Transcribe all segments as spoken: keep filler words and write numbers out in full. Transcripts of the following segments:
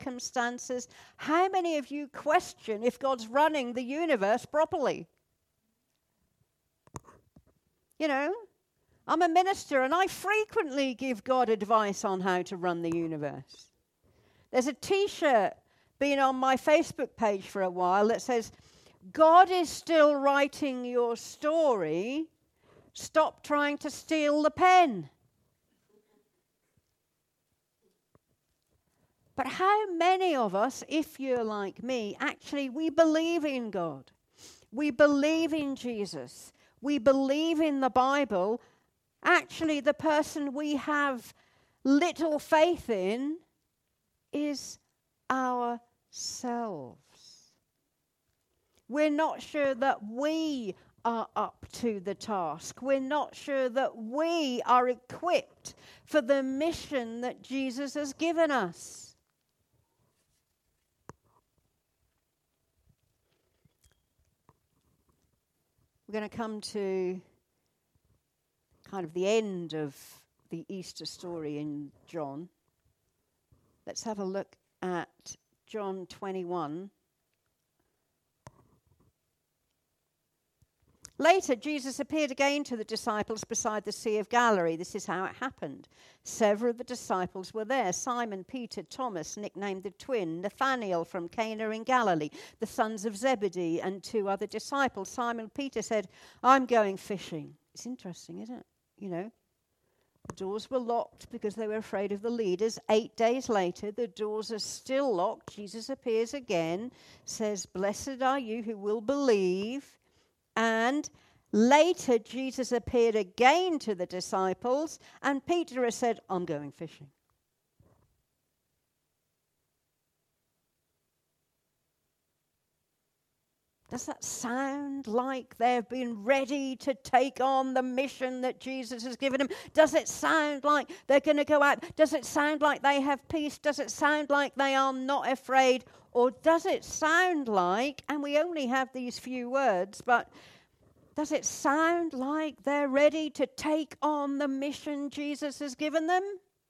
circumstances. How many of you question if God's running the universe properly? You know, I'm a minister and I frequently give God advice on how to run the universe. There's a t-shirt been on my Facebook page for a while that says, God is still writing your story. Stop trying to steal the pen. But how many of us, if you're like me, actually we believe in God. We believe in Jesus. We believe in the Bible. Actually, the person we have little faith in is ourselves. We're not sure that we are up to the task. We're not sure that we are equipped for the mission that Jesus has given us. We're going to come to kind of the end of the Easter story in John. Let's have a look at John twenty-one. Later, Jesus appeared again to the disciples beside the Sea of Galilee. This is how it happened. Several of the disciples were there. Simon, Peter, Thomas, nicknamed the twin, Nathanael from Cana in Galilee, the sons of Zebedee, and two other disciples. Simon Peter said, I'm going fishing. It's interesting, isn't it? You know, the doors were locked because they were afraid of the leaders. Eight days later, the doors are still locked. Jesus appears again, says, blessed are you who will believe. And later, Jesus appeared again to the disciples, and Peter has said, I'm going fishing. Does that sound like they've been ready to take on the mission that Jesus has given them? Does it sound like they're going to go out? Does it sound like they have peace? Does it sound like they are not afraid? Or does it sound like, and we only have these few words, but does it sound like they're ready to take on the mission Jesus has given them?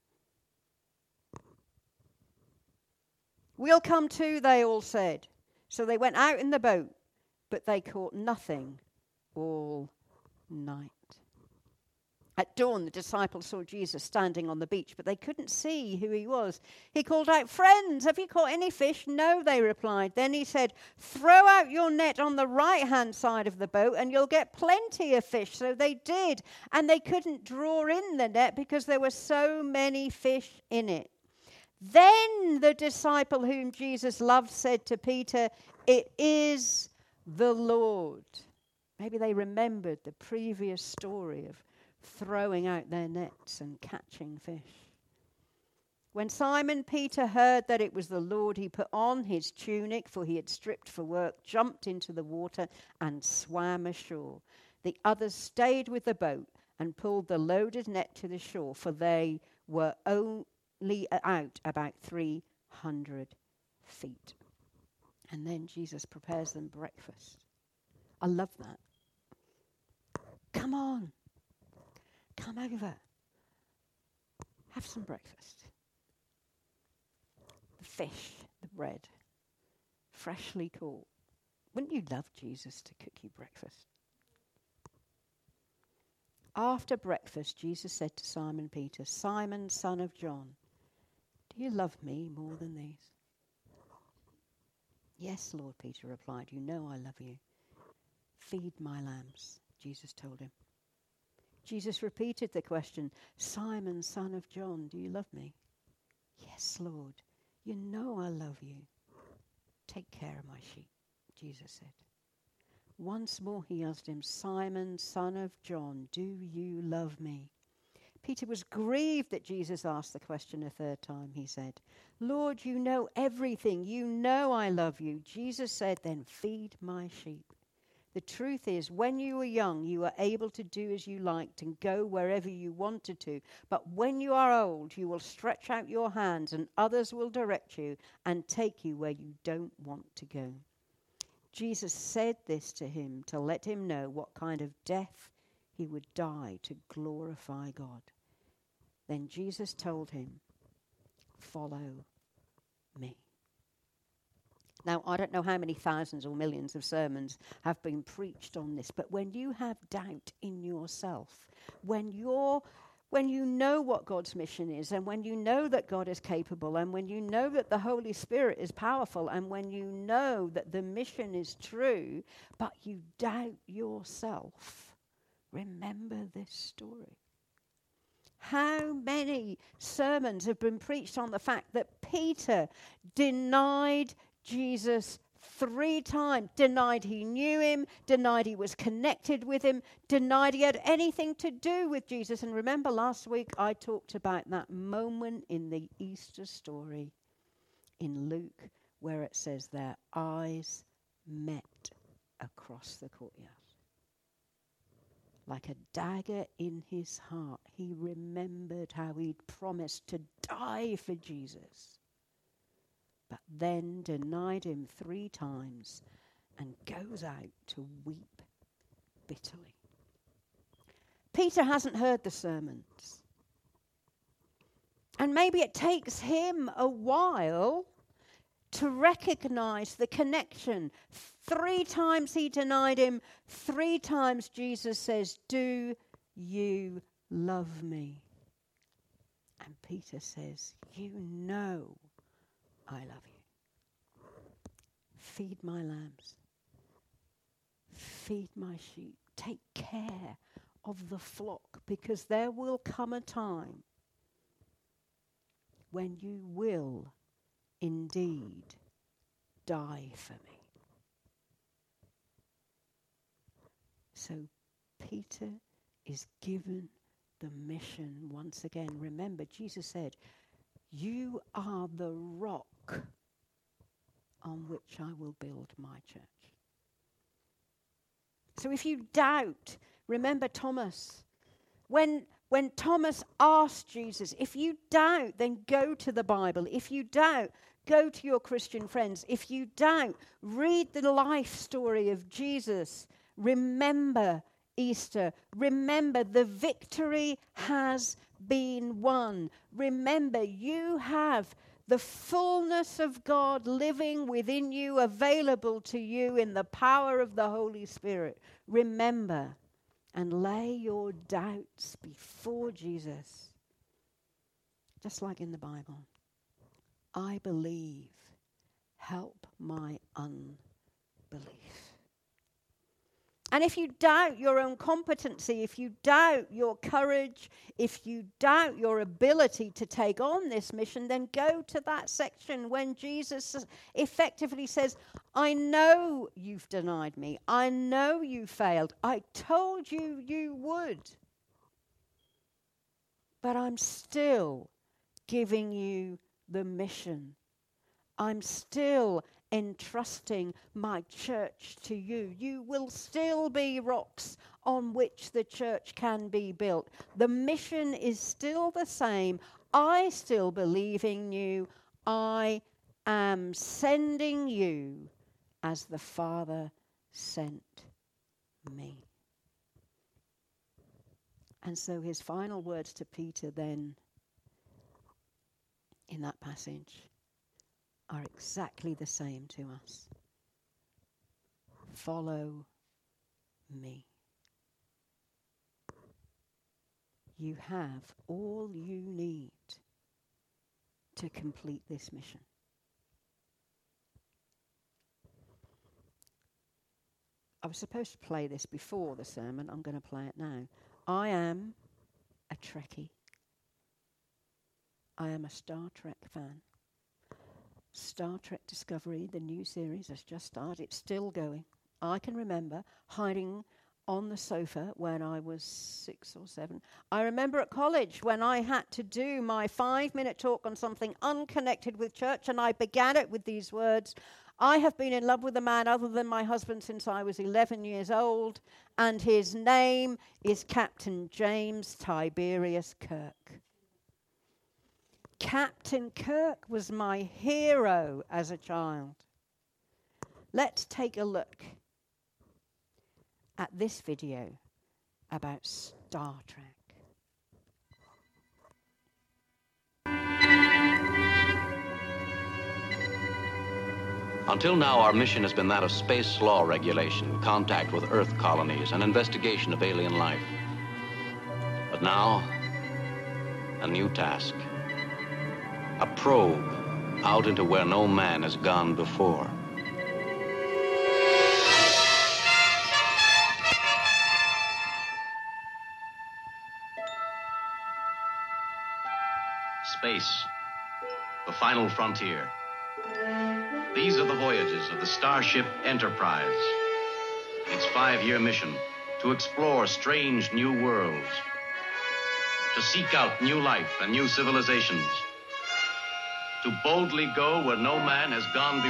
We'll come too, they all said. So they went out in the boat, but they caught nothing all night. At dawn, the disciples saw Jesus standing on the beach, but they couldn't see who he was. He called out, friends, have you caught any fish? No, they replied. Then he said, throw out your net on the right-hand side of the boat and you'll get plenty of fish. So they did, and they couldn't draw in the net because there were so many fish in it. Then the disciple whom Jesus loved said to Peter, it is the Lord. Maybe they remembered the previous story of throwing out their nets and catching fish. When Simon Peter heard that it was the Lord, he put on his tunic, for he had stripped for work, jumped into the water and swam ashore. The others stayed with the boat and pulled the loaded net to the shore, for they were only out about three hundred feet. And then Jesus prepares them breakfast. I love that. Come on. Come over. Have some breakfast. The fish, the bread, freshly caught. Wouldn't you love Jesus to cook you breakfast? After breakfast, Jesus said to Simon Peter, Simon, son of John, do you love me more than these? Yes, Lord, Peter replied, you know I love you. Feed my lambs, Jesus told him. Jesus repeated the question, Simon, son of John, do you love me? Yes, Lord, you know I love you. Take care of my sheep, Jesus said. Once more he asked him, Simon, son of John, do you love me? Peter was grieved that Jesus asked the question a third time. He said, Lord, you know everything. You know I love you. Jesus said, then feed my sheep. The truth is, when you were young, you were able to do as you liked and go wherever you wanted to. But when you are old, you will stretch out your hands and others will direct you and take you where you don't want to go. Jesus said this to him to let him know what kind of death he would die to glorify God. Then Jesus told him, follow me. Now, I don't know how many thousands or millions of sermons have been preached on this, but when you have doubt in yourself, when you're When you know what God's mission is, and when you know that God is capable, and when you know that the Holy Spirit is powerful, and when you know that the mission is true, but you doubt yourself, remember this story. How many sermons have been preached on the fact that Peter denied Jesus three times, denied he knew him, denied he was connected with him, denied he had anything to do with Jesus. And remember last week I talked about that moment in the Easter story in Luke where it says their eyes met across the courtyard. Like a dagger in his heart, he remembered how he'd promised to die for Jesus, but then denied him three times and goes out to weep bitterly. Peter hasn't heard the sermons. And maybe it takes him a while to recognize the connection. Three times he denied him. Three times Jesus says, "Do you love me?" And Peter says, "You know I love you. Feed my lambs. Feed my sheep. Take care of the flock, because there will come a time when you will indeed die for me." So Peter is given the mission once again. Remember, Jesus said, "You are the rock on which I will build my church." So if you doubt, remember Thomas. When, when Thomas asked Jesus, if you doubt, then go to the Bible. If you doubt, go to your Christian friends. If you doubt, read the life story of Jesus. Remember Easter. Remember the victory has been won. Remember, you have the fullness of God living within you, available to you in the power of the Holy Spirit. Remember and lay your doubts before Jesus. Just like in the Bible. I believe. Help my unbelief. And if you doubt your own competency, if you doubt your courage, if you doubt your ability to take on this mission, then go to that section when Jesus effectively says, "I know you've denied me. I know you failed. I told you you would. But I'm still giving you the mission. I'm still entrusting my church to you. You will still be rocks on which the church can be built. The mission is still the same. I still believe in you. I am sending you as the Father sent me." And so his final words to Peter then in that passage are exactly the same to us. Follow me. You have all you need to complete this mission. I was supposed to play this before the sermon. I'm going to play it now. I am a Trekkie. I am a Star Trek fan. Star Trek Discovery, the new series, has just started. It's still going. I can remember hiding on the sofa when I was six or seven. I remember at college when I had to do my five-minute talk on something unconnected with church, and I began it with these words: "I have been in love with a man other than my husband since I was eleven years old, and his name is Captain James Tiberius Kirk." Captain Kirk was my hero as a child. Let's take a look at this video about Star Trek. Until now, our mission has been that of space law regulation, contact with Earth colonies, and investigation of alien life. But now, a new task. A probe out into where no man has gone before. Space, the final frontier. These are the voyages of the Starship Enterprise. Its five-year mission, to explore strange new worlds, to seek out new life and new civilizations, to boldly go where no man has gone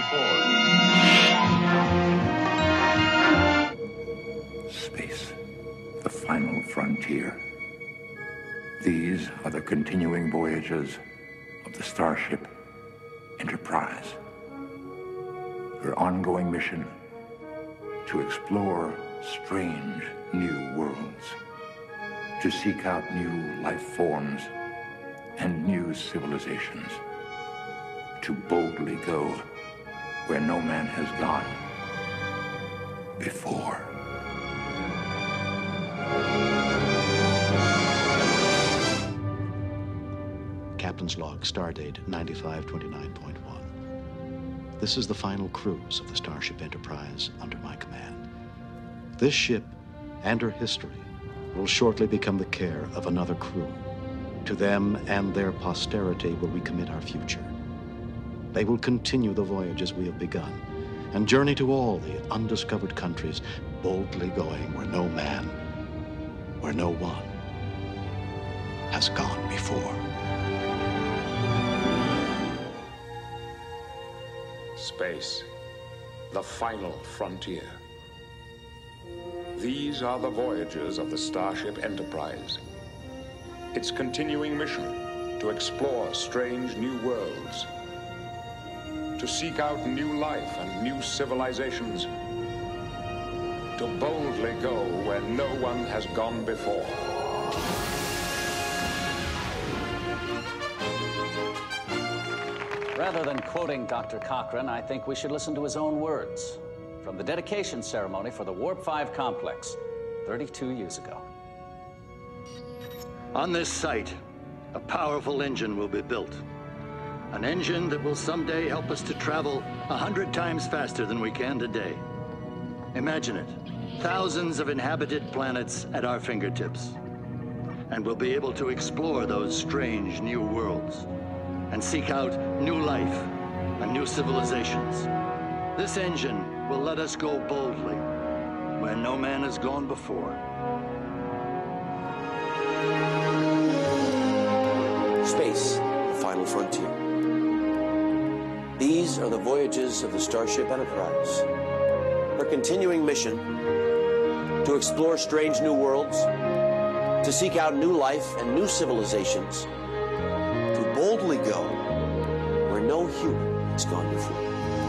before. Space, the final frontier. These are the continuing voyages of the Starship Enterprise. Her ongoing mission to explore strange new worlds, to seek out new life forms and new civilizations, to boldly go where no man has gone before. Captain's log, stardate ninety-five twenty-nine point one. This is the final cruise of the Starship Enterprise under my command. This ship and her history will shortly become the care of another crew. To them and their posterity will we commit our future. They will continue the voyages we have begun and journey to all the undiscovered countries, boldly going where no man, where no one has gone before. Space, the final frontier. These are the voyages of the Starship Enterprise. Its continuing mission to explore strange new worlds, to seek out new life and new civilizations, to boldly go where no one has gone before. Rather than quoting Doctor Cochrane, I think we should listen to his own words from the dedication ceremony for the Warp five complex thirty-two years ago. On this site, a powerful engine will be built. An engine that will someday help us to travel a hundred times faster than we can today. Imagine it, thousands of inhabited planets at our fingertips. And we'll be able to explore those strange new worlds and seek out new life and new civilizations. This engine will let us go boldly where no man has gone before. Space, the final frontier. These are the voyages of the Starship Enterprise. Her continuing mission to explore strange new worlds, to seek out new life and new civilizations, to boldly go where no human has gone before.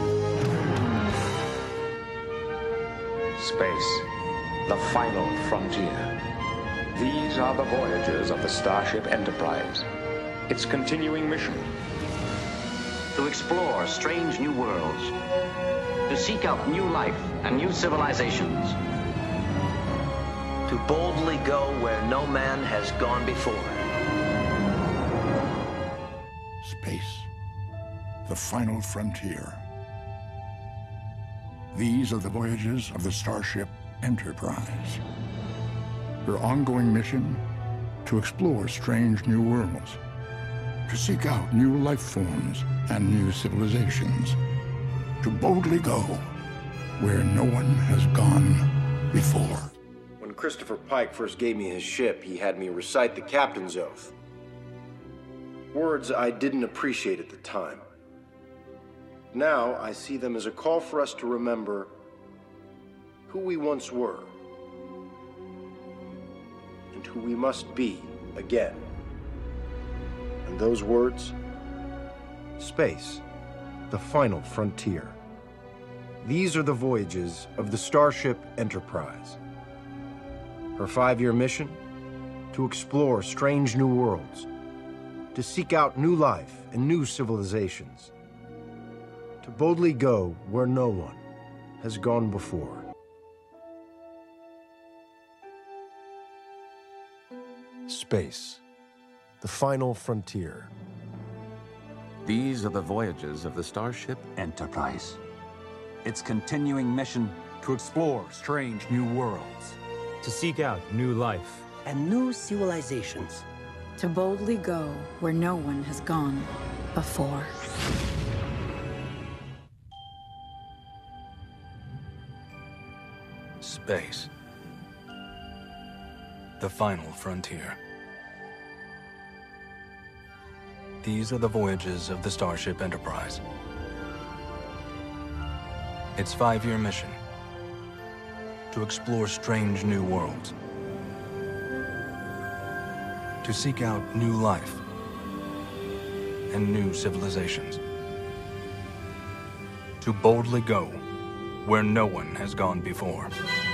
Space, the final frontier. These are the voyages of the Starship Enterprise. Its continuing mission To explore strange new worlds, to seek out new life and new civilizations, To boldly go where no man has gone before. Space, the final frontier. These are the voyages of the Starship Enterprise. Her ongoing mission to explore strange new worlds, to seek out new life forms and new civilizations, to boldly go where no one has gone before. When Christopher Pike first gave me his ship, he had me recite the captain's oath. Words I didn't appreciate at the time. Now I see them as a call for us to remember who we once were and who we must be again. And those words? Space, the final frontier. These are the voyages of the Starship Enterprise. Her five-year mission? To explore strange new worlds, to seek out new life and new civilizations, to to boldly go where no one has gone before. Space, the final frontier. These are the voyages of the Starship Enterprise. Its continuing mission to explore strange new worlds, to seek out new life and new civilizations, to boldly go where no one has gone before. Space, the final frontier. These are the voyages of the Starship Enterprise. Its five-year mission to explore strange new worlds, to seek out new life and new civilizations, to boldly go where no one has gone before.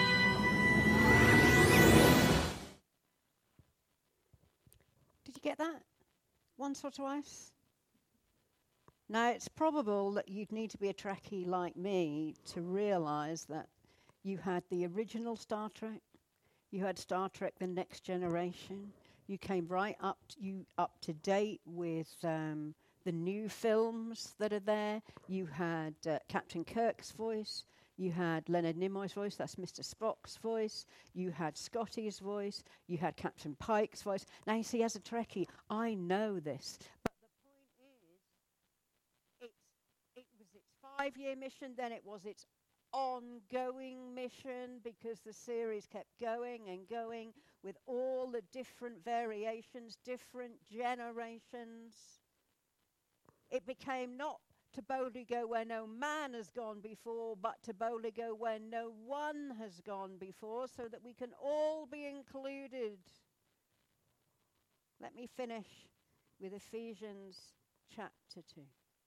Did you get that? Once or twice? Now, it's probable that you'd need to be a Trekkie like me to realize that you had the original Star Trek, you had Star Trek The Next Generation, you came right up to, you up to date with um, the new films that are there, you had uh, Captain Kirk's voice, you had Leonard Nimoy's voice, that's Mister Spock's voice, you had Scotty's voice, you had Captain Pike's voice. Now, you see, as a Trekkie, I know this, but the point is, it's, it was its five-year mission, then it was its ongoing mission, because the series kept going and going with all the different variations, different generations. It became not to boldly go where no man has gone before, but to boldly go where no one has gone before, so that we can all be included. Let me finish with Ephesians chapter two.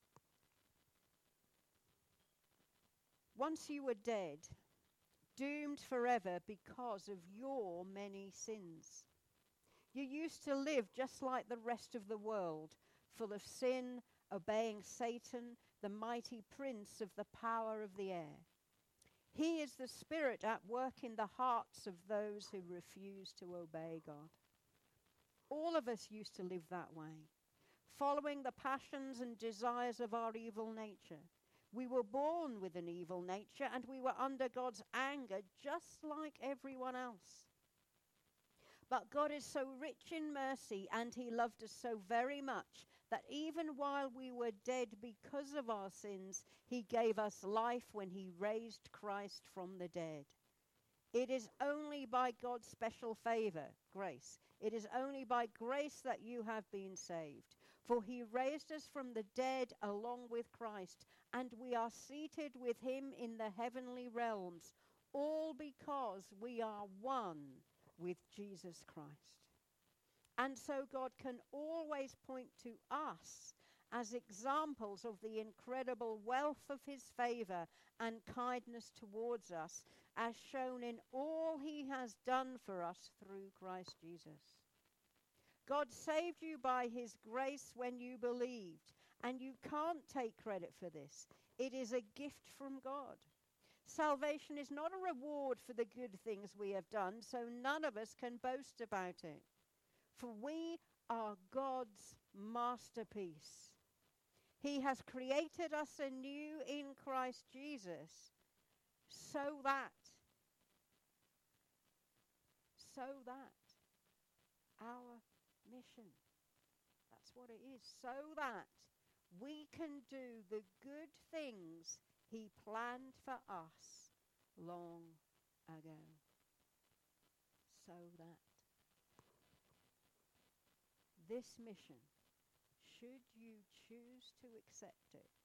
Once you were dead, doomed forever because of your many sins. You used to live just like the rest of the world, full of sin, obeying Satan, the mighty prince of the power of the air. He is the spirit at work in the hearts of those who refuse to obey God. All of us used to live that way, following the passions and desires of our evil nature. We were born with an evil nature, and we were under God's anger just like everyone else. But God is so rich in mercy, and he loved us so very much, that even while we were dead because of our sins, he gave us life when he raised Christ from the dead. It is only by God's special favor, grace, it is only by grace that you have been saved. For he raised us from the dead along with Christ, and we are seated with him in the heavenly realms, all because we are one with Jesus Christ. And so God can always point to us as examples of the incredible wealth of his favor and kindness towards us, as shown in all he has done for us through Christ Jesus. God saved you by his grace when you believed, and you can't take credit for this. It is a gift from God. Salvation is not a reward for the good things we have done, so none of us can boast about it. For we are God's masterpiece. He has created us anew in Christ Jesus, so that, so that our mission, that's what it is, so that we can do the good things he planned for us long ago. So that this mission, should you choose to accept it,